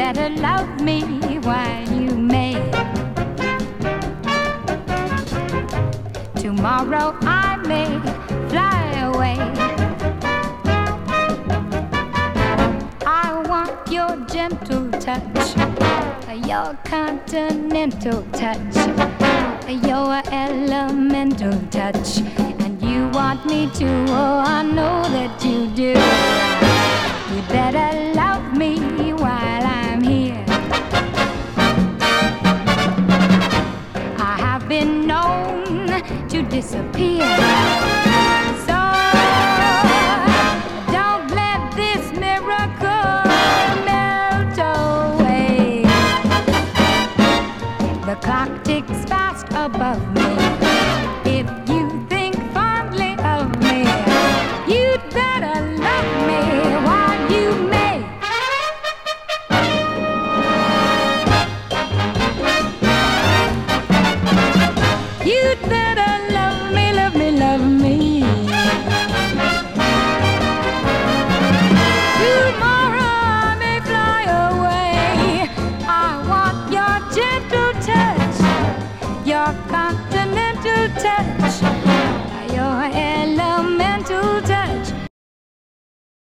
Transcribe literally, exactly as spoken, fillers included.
better love me while you may. Tomorrow I may fly away. I want your gentle touch, your continental touch, your elemental touch. And you want me to, oh, I know that you do. You better love me while I'm here. I have been known to disappear. So don't let this miracle melt away. The clock ticks fast above me.